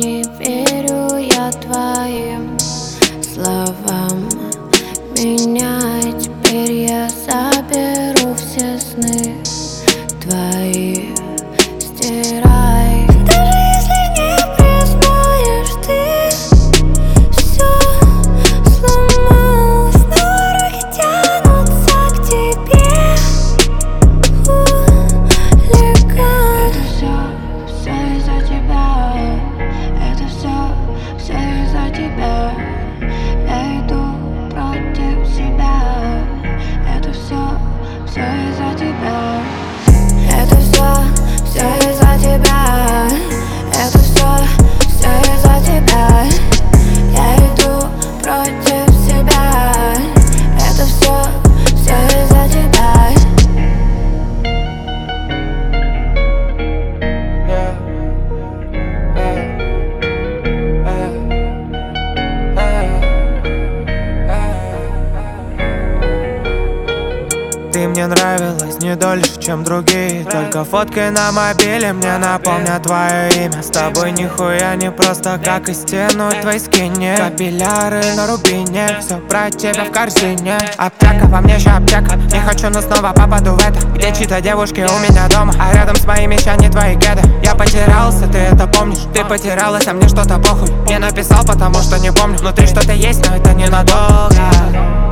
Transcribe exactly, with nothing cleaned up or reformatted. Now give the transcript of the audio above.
не верю я твоим словам. Меня теперь я заберу все сны твои, стирай. Даже если не признаешь, ты все сломалось, но руки тянутся к тебе. Хулиган. Это все, все из-за тебя. Это все, все из-за тебя. Я иду против себя. Это все, все из-за тебя. Это все, все из-за тебя. Это все, все из-за тебя. Я иду против себя. Это все, все из-за тебя. Ты мне нравилась не дольше, чем другие. Только фотки на мобиле мне напомнят твое имя. С тобой нихуя не просто, как и стянуть твои скини. Капилляры на рубине, все про тебя в корзине. Аптека, во мне еще аптека. Не хочу, но снова попаду в это. Где чьи-то девушки у меня дома, а рядом с моими ща не твои кеды. Я потерялся, ты это помнишь? Ты потерялась, а мне что-то похуй. Не написал, потому что не помню. Внутри что-то есть, но это ненадолго.